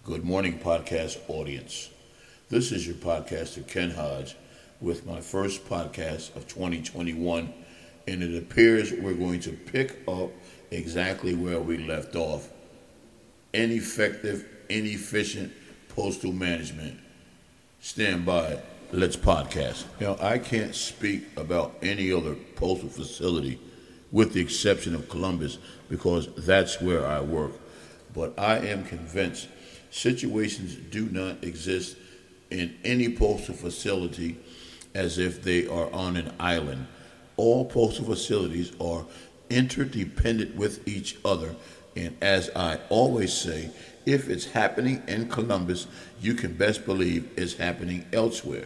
Good morning, podcast audience. This is your podcaster, Ken Hodge, with my first podcast of 2021, and it appears we're going to pick up exactly where we left off. Ineffective, inefficient postal management. Stand by. Let's podcast. I can't speak about any other postal facility with the exception of Columbus because that's where I work. But I am convinced situations do not exist in any postal facility as if they are on an island. All postal facilities are interdependent with each other, and as I always say, if it's happening in Columbus, you can best believe it's happening elsewhere.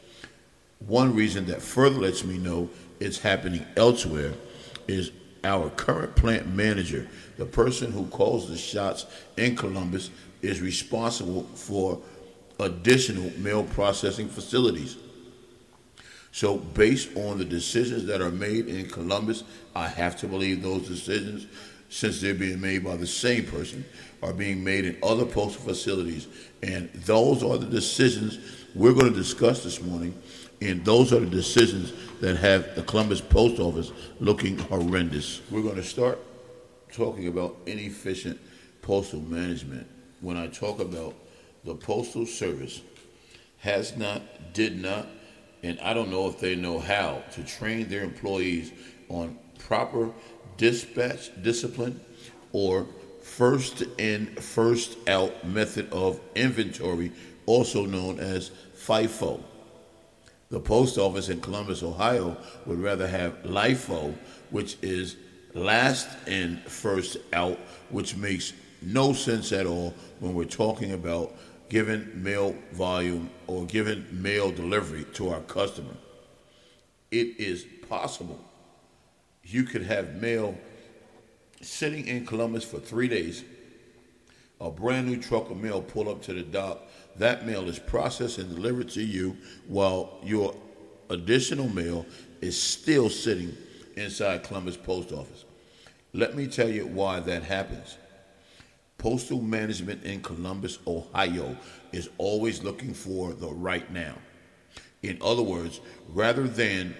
One reason that further lets me know it's happening elsewhere is our current plant manager, the person who calls the shots in Columbus, is responsible for additional mail processing facilities. So based on the decisions that are made in Columbus, I have to believe those decisions, since they're being made by the same person, are being made in other postal facilities. And those are the decisions we're going to discuss this morning. And those are the decisions that have the Columbus Post Office looking horrendous. We're going to start talking about inefficient postal management. When I talk about the Postal Service has not, did not, and I don't know if they know how to train their employees on proper dispatch discipline or first in, first out method of inventory, also known as FIFO. The post office in Columbus, Ohio would rather have LIFO, which is last in, first out, which makes no sense at all when we're talking about giving mail volume or giving mail delivery to our customer. It is possible you could have mail sitting in Columbus for 3 days, a brand new truck of mail pull up to the dock, that mail is processed and delivered to you while your additional mail is still sitting inside Columbus Post Office. Let me tell you why that happens. Postal management in Columbus, Ohio is always looking for the right now. In other words, rather than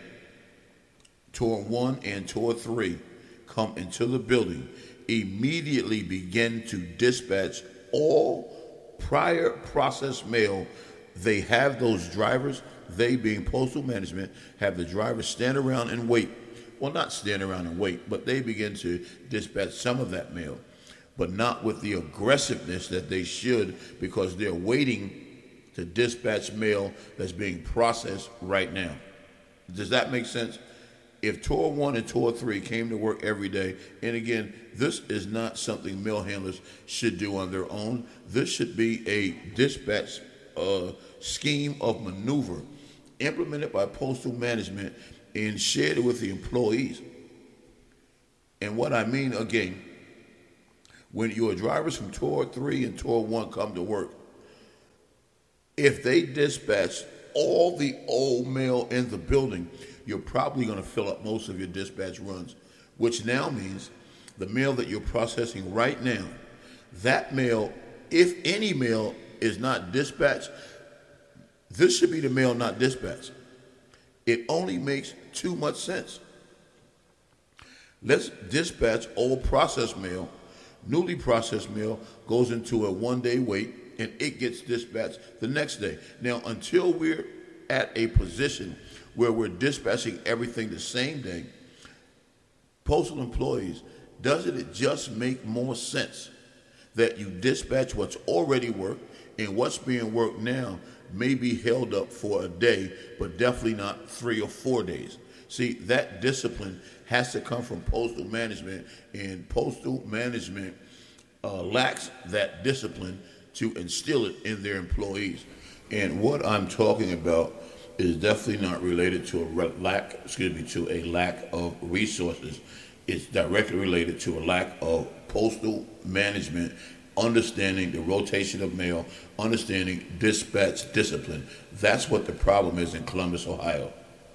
Tour 1 and Tour 3 come into the building, immediately begin to dispatch all prior processed mail. They have those drivers, they being postal management, have the drivers stand around and wait. Well, not stand around and wait, but they begin to dispatch some of that mail, but not with the aggressiveness that they should, because they're waiting to dispatch mail that's being processed right now. Does that make sense? If Tour 1 and Tour 3 came to work every day, and again, this is not something mail handlers should do on their own. This should be a dispatch scheme of maneuver implemented by postal management and shared with the employees. And what I mean, again, when your drivers from Tour 3 and Tour 1 come to work, if they dispatch all the old mail in the building, you're probably going to fill up most of your dispatch runs, which now means the mail that you're processing right now, that mail, if any mail is not dispatched, this should be the mail not dispatched. It only makes too much sense. Let's dispatch old processed mail. Newly processed mail goes into a one-day wait, and it gets dispatched the next day. Now, until we're at a position where we're dispatching everything the same day, postal employees, doesn't it just make more sense that you dispatch what's already worked, and what's being worked now may be held up for a day, but definitely not 3 or 4 days? See, that discipline has to come from postal management, and postal management lacks that discipline to instill it in their employees. And what I'm talking about is definitely not related to a lack of resources. It's directly related to a lack of postal management, understanding the rotation of mail, understanding dispatch discipline. That's what the problem is in Columbus, Ohio.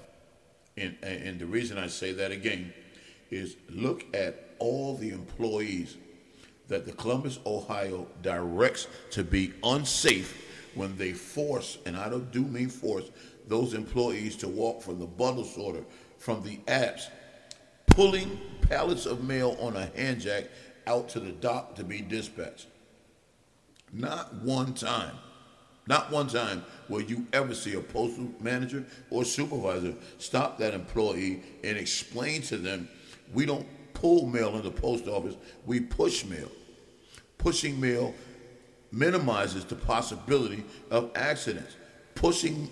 And the reason I say that again is look at all the employees that the Columbus, Ohio directs to be unsafe when they force, and I do mean force, those employees to walk from the bundle sorter, from the apps, pulling pallets of mail on a hand jack out to the dock to be dispatched. Not one time will you ever see a postal manager or supervisor stop that employee and explain to them, we don't pull mail in the post office, we push mail. Pushing mail minimizes the possibility of accidents. Pushing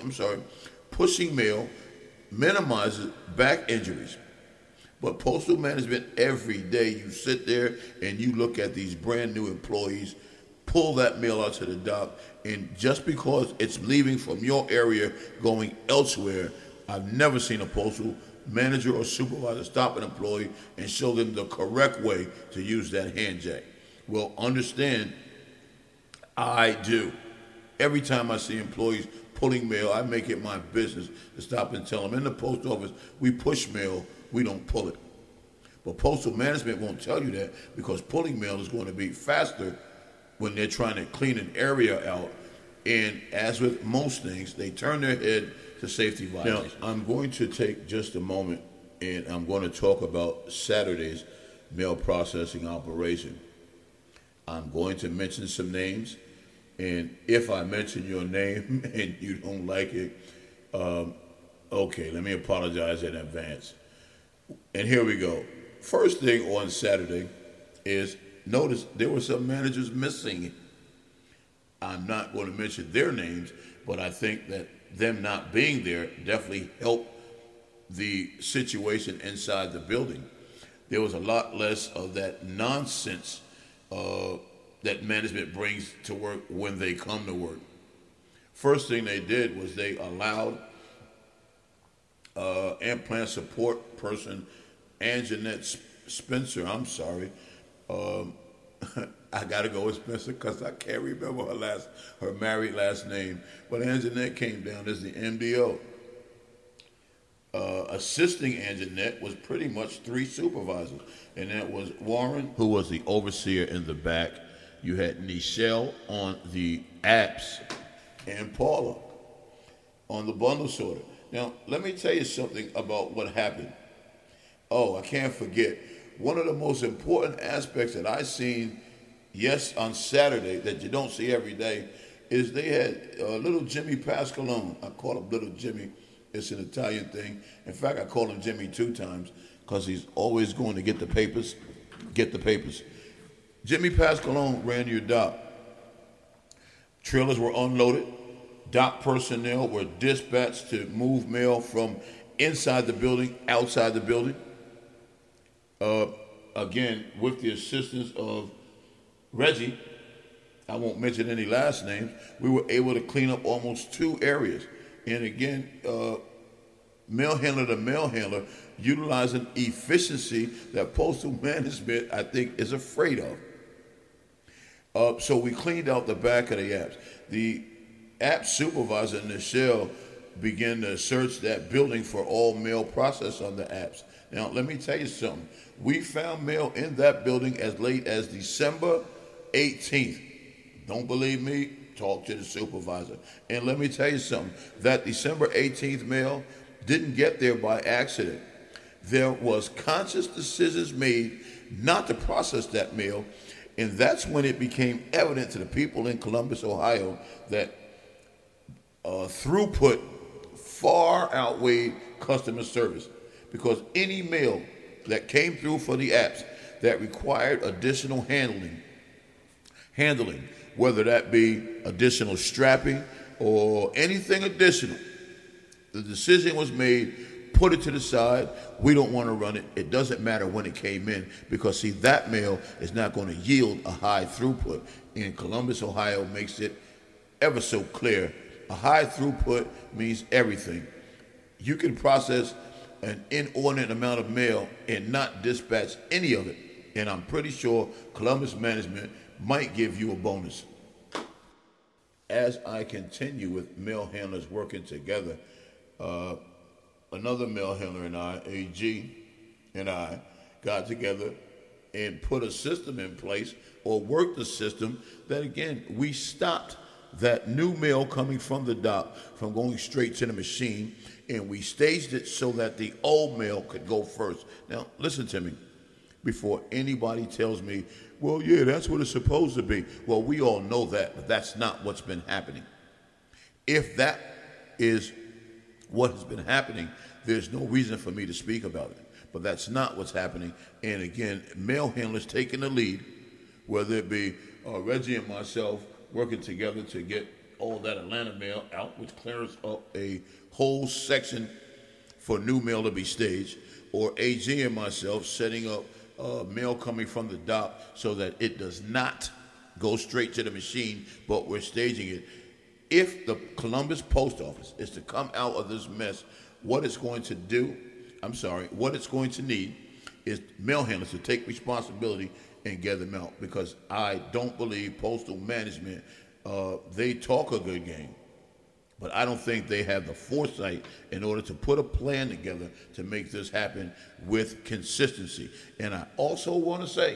mail minimizes back injuries. But postal management, every day you sit there and you look at these brand new employees pull that mail out to the dock, and just because it's leaving from your area going elsewhere, I've never seen a postal manager or supervisor stop an employee and show them the correct way to use that hand jack. Well, understand, I do. Every time I see employees pulling mail, I make it my business to stop and tell them, in the post office, we push mail, we don't pull it. But postal management won't tell you that, because pulling mail is going to be faster when they're trying to clean an area out. And as with most things, they turn their head to safety violations. Now, I'm going to take just a moment and I'm going to talk about Saturday's mail processing operation. I'm going to mention some names, and if I mention your name and you don't like it, okay, let me apologize in advance. And here we go. First thing on Saturday is, notice there were some managers missing. I'm not going to mention their names, but I think that them not being there definitely helped the situation inside the building. There was a lot less of that nonsense that management brings to work when they come to work. First thing they did was they allowed implant support person Anjanette Spencer, I got to go with Spencer because I can't remember her married last name. But Anjanette came down as the MDO. Assisting Anjanette was pretty much three supervisors, and that was Warren, who was the overseer in the back. You had Nichelle on the apps, and Paula on the bundle sorter. Now, let me tell you something about what happened. Oh, I can't forget. One of the most important aspects that I seen, on Saturday, that you don't see every day, is they had little Jimmy Pascalone. I call him Little Jimmy. It's an Italian thing. In fact, I call him Jimmy 2 times because he's always going to get the papers. Jimmy Pascalone ran your dock. Trailers were unloaded. Dock personnel were dispatched to move mail from inside the building, outside the building. Again, with the assistance of Reggie, I won't mention any last names, we were able to clean up almost 2 areas. And again, mail handler to mail handler, utilizing efficiency that postal management, I think, is afraid of. So we cleaned out the back of the apps. The app supervisor, Nichelle, began to search that building for all mail processed on the apps. Now, let me tell you something. We found mail in that building as late as December 18th. Don't believe me? Talk to the supervisor. And let me tell you something. That December 18th mail didn't get there by accident. There was conscious decisions made not to process that mail, and that's when it became evident to the people in Columbus, Ohio, that throughput far outweighed customer service, because any mail that came through for the apps that required additional handling, whether that be additional strapping or anything additional, the decision was made, put it to the side. We don't want to run it. It doesn't matter when it came in, because, see, that mail is not going to yield a high throughput. And Columbus, Ohio makes it ever so clear. A high throughput means everything. You can process an inordinate amount of mail and not dispatch any of it, and I'm pretty sure Columbus management might give you a bonus. As I continue with mail handlers working together, another mail handler and I, AG, and I got together and put a system in place or work the system that, again, we stopped that new mail coming from the dock from going straight to the machine, and we staged it so that the old mail could go first. Now, listen to me before anybody tells me, well, yeah, that's what it's supposed to be. Well, we all know that, but that's not what's been happening. If that is what has been happening, there's no reason for me to speak about it. But that's not what's happening. And again, mail handlers taking the lead, whether it be Reggie and myself working together to get all that Atlanta mail out, which clears up a whole section for new mail to be staged, or AG and myself setting up mail coming from the dock so that it does not go straight to the machine, but we're staging it. If the Columbus Post Office is to come out of this mess, what it's going to need is mail handlers to take responsibility and get them out, because I don't believe postal management, they talk a good game, but I don't think they have the foresight in order to put a plan together to make this happen with consistency. And I also want to say,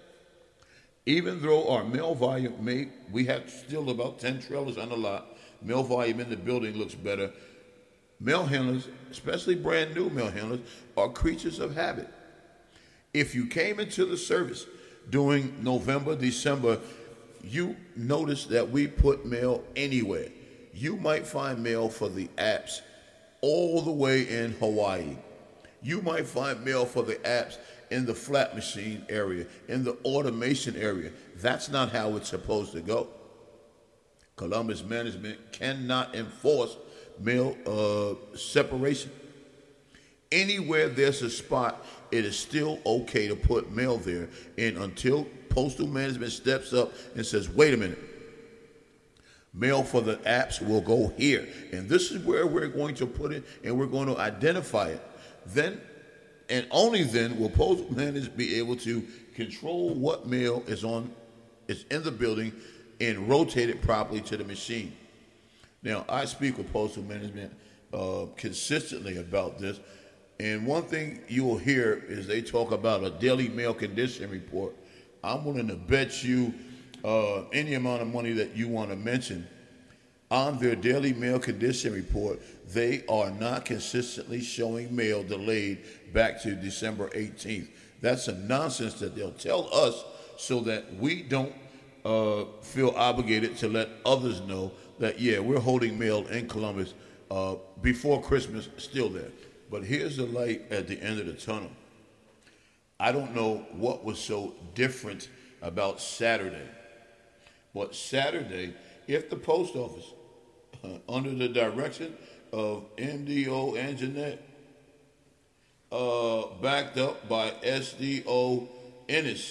even though our mail volume we have still about 10 trailers on the lot, mail volume in the building looks better. Mail handlers, especially brand new mail handlers, are creatures of habit. If you came into the service during November, December, you noticed that we put mail anywhere. You might find mail for the apps all the way in Hawaii. You might find mail for the apps in the flat machine area, in the automation area. That's not how it's supposed to go. Columbus management cannot enforce mail separation. Anywhere there's a spot, it is still okay to put mail there. And until postal management steps up and says, wait a minute, mail for the apps will go here, and this is where we're going to put it, and we're going to identify it, then and only then will postal managers be able to control what mail is in the building and rotate it properly to the machine. Now, I speak with postal management consistently about this, and one thing you will hear is they talk about a daily mail condition report. I'm willing to bet you any amount of money that you want to mention. On their daily mail condition report, they are not consistently showing mail delayed back to December 18th. That's a nonsense that they'll tell us so that we don't feel obligated to let others know that, yeah, we're holding mail in Columbus before Christmas, still there. But here's the light at the end of the tunnel. I don't know what was so different about Saturday, but Saturday, if the post office, under the direction of MDO and Jeanette, backed up by SDO Ennis,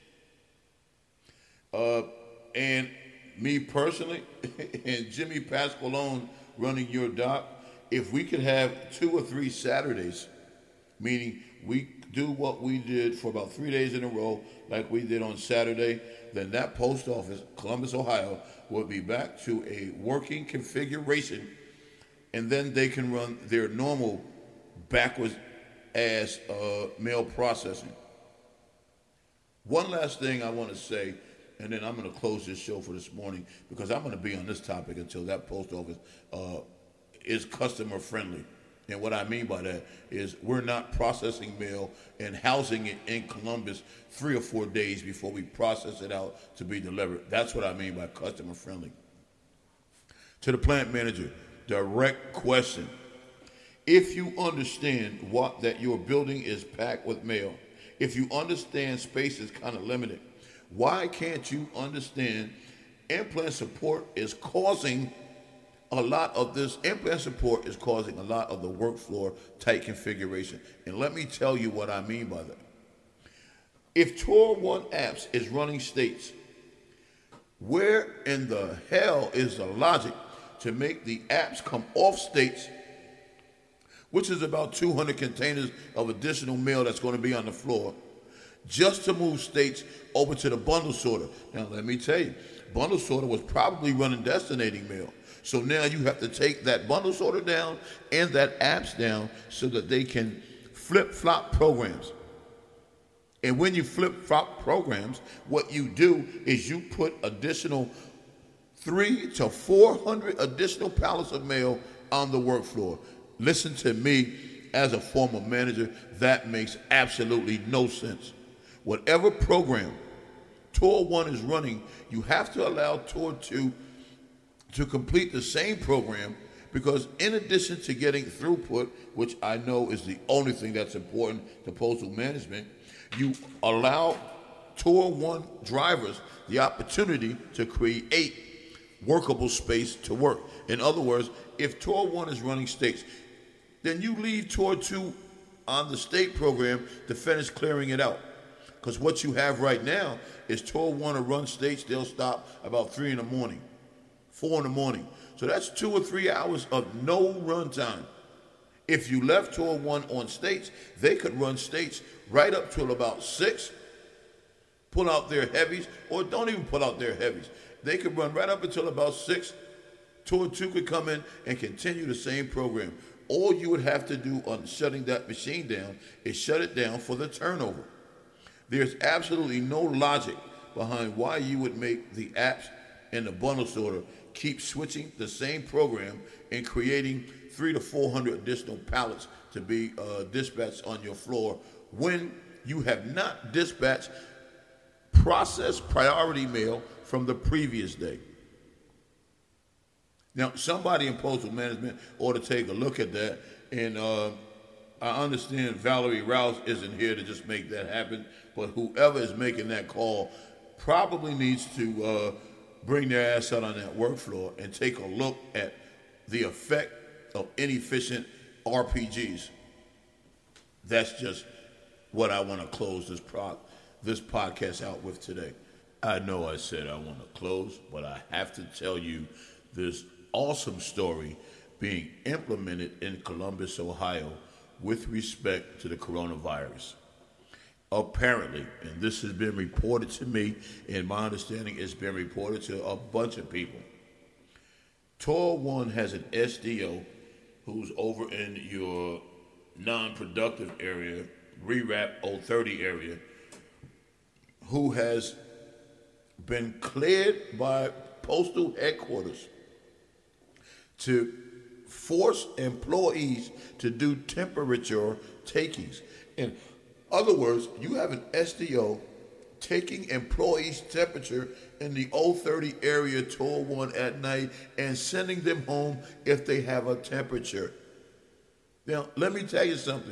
and me personally, and Jimmy Pasqualone running your dock, if we could have 2 or 3 Saturdays, meaning we do what we did for about 3 days in a row, like we did on Saturday, then that post office, Columbus, Ohio, would be back to a working configuration, and then they can run their normal backwards ass mail processing. One last thing I want to say, and then I'm going to close this show for this morning, because I'm going to be on this topic until that post office is customer friendly. And what I mean by that is we're not processing mail and housing it in Columbus 3 or 4 days before we process it out to be delivered. That's what I mean by customer friendly. To the plant manager, direct question. If you understand that your building is packed with mail, if you understand space is kind of limited, why can't you understand implant support is causing a lot of this? Implant support is causing a lot of the work floor tight configuration. And let me tell you what I mean by that. If Tor 1 apps is running states, where in the hell is the logic to make the apps come off states, which is about 200 containers of additional mail that's going to be on the floor, just to move states over to the bundle sorter? Now, let me tell you, bundle sorter was probably running destinating mail. So now you have to take that bundle sorter down and that apps down so that they can flip-flop programs. And when you flip-flop programs, what you do is you put additional 300 to 400 additional pallets of mail on the work floor. Listen to me, as a former manager, that makes absolutely no sense. Whatever program Tour 1 is running, you have to allow Tour 2 to complete the same program, because in addition to getting throughput, which I know is the only thing that's important to postal management, you allow Tour 1 drivers the opportunity to create workable space to work. In other words, if Tour 1 is running states, then you leave Tour 2 on the state program to finish clearing it out. Because what you have right now is Tour 1 to run states, they'll stop about 3 in the morning, 4 in the morning. So that's 2 or 3 hours of no run time. If you left Tour 1 on states, they could run states right up till about 6, pull out their heavies, or don't even pull out their heavies. They could run right up until about 6. Tour 2 could come in and continue the same program. All you would have to do on shutting that machine down is shut it down for the turnover. There's absolutely no logic behind why you would make the apps and the bundle sorter keep switching the same program and creating 300 to 400 additional pallets to be dispatched on your floor when you have not dispatched processed priority mail from the previous day. Now, somebody in postal management ought to take a look at that, and I understand Valerie Rouse isn't here to just make that happen, but whoever is making that call probably needs to bring their ass out on that work floor and take a look at the effect of inefficient RPGs. That's just what I want to close this podcast out with today. I know I said I want to close, but I have to tell you this awesome story being implemented in Columbus, Ohio, with respect to the coronavirus. Apparently, and this has been reported to me, and my understanding it's been reported to a bunch of people, Tour 1 has an SDO who's over in your non-productive area, RERAP 030 area, who has been cleared by postal headquarters to force employees to do temperature takings. In other words, you have an SDO taking employees' temperature in the 030 area, Tour 1 at night, and sending them home if they have a temperature. Now, let me tell you something.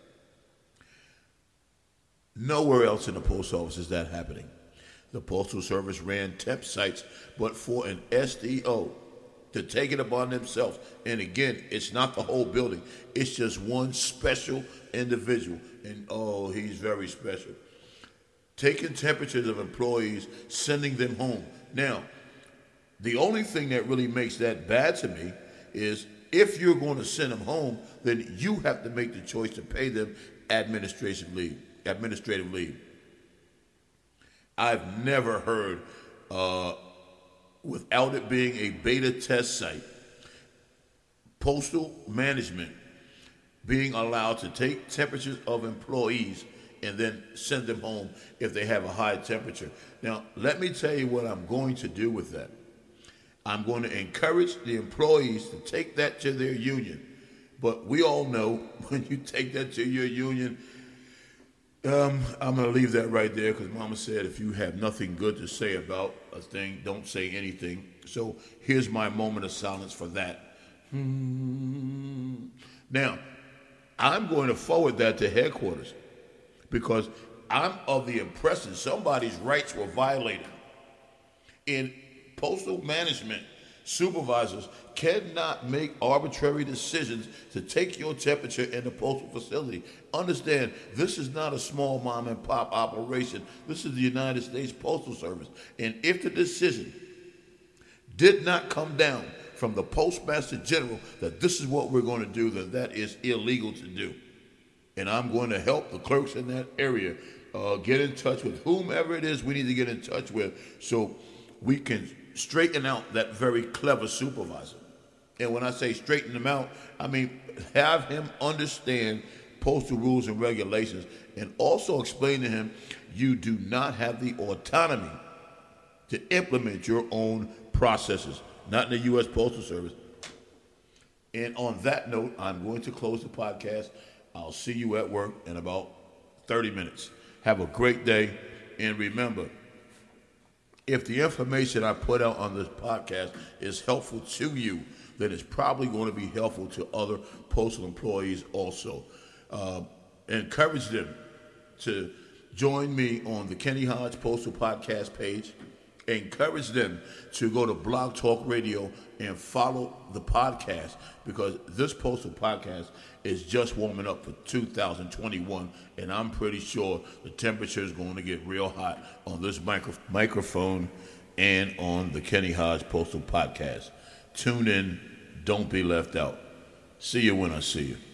Nowhere else in the post office is that happening. The Postal Service ran temp sites, but for an SDO to take it upon themselves, and again, it's not the whole building, it's just one special individual, and oh, he's very special, taking temperatures of employees, sending them home. Now, the only thing that really makes that bad to me is if you're going to send them home, then you have to make the choice to pay them administrative leave. I've never heard, without it being a beta test site, postal management being allowed to take temperatures of employees and then send them home if they have a high temperature. Now, let me tell you what I'm going to do with that. I'm going to encourage the employees to take that to their union. But we all know when you take that to your union, I'm going to leave that right there because Mama said if you have nothing good to say about a thing, don't say anything. So here's my moment of silence for that. Now, I'm going to forward that to headquarters because I'm of the impression somebody's rights were violated. In postal management, supervisors cannot make arbitrary decisions to take your temperature in the postal facility. Understand, this is not a small mom and pop operation. This is the United States Postal Service. And if the decision did not come down from the Postmaster General that this is what we're going to do, then that is illegal to do. And I'm going to help the clerks in that area get in touch with whomever it is we need to get in touch with so we can straighten out that very clever supervisor. And when I say straighten him out, I mean have him understand postal rules and regulations, and also explain to him you do not have the autonomy to implement your own processes, not in the U.S. Postal Service. And on that note, I'm going to close the podcast. I'll see you at work in about 30 minutes. Have a great day. And remember, if the information I put out on this podcast is helpful to you, then it's probably going to be helpful to other postal employees also. Encourage them to join me on the Kenny Hodge Postal Podcast page. Encourage them to go to Blog Talk Radio and follow the podcast, because this postal podcast is just warming up for 2021, and I'm pretty sure the temperature is going to get real hot on this microphone and on the Kenny Hodge Postal Podcast. Tune in. Don't be left out. See you when I see you.